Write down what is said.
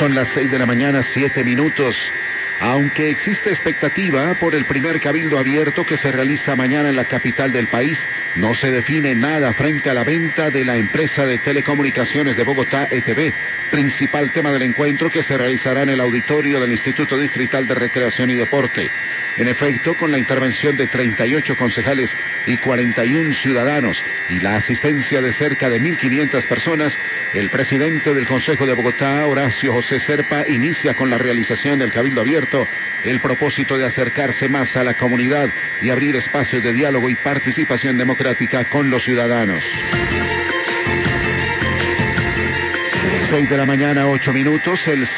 Son las 6 de la mañana, 7 minutos. Aunque existe expectativa por el primer cabildo abierto que se realiza mañana en la capital del país, no se define nada frente a la venta de la empresa de telecomunicaciones de Bogotá, ETB, principal tema del encuentro que se realizará en el auditorio del Instituto Distrital de Recreación y Deporte. En efecto, con la intervención de 38 concejales y 41 ciudadanos y la asistencia de cerca de 1.500 personas, el presidente del Consejo de Bogotá, Horacio José Serpa, inicia con la realización del Cabildo Abierto el propósito de acercarse más a la comunidad y abrir espacios de diálogo y participación democrática con los ciudadanos. 6 de la mañana, 8 minutos.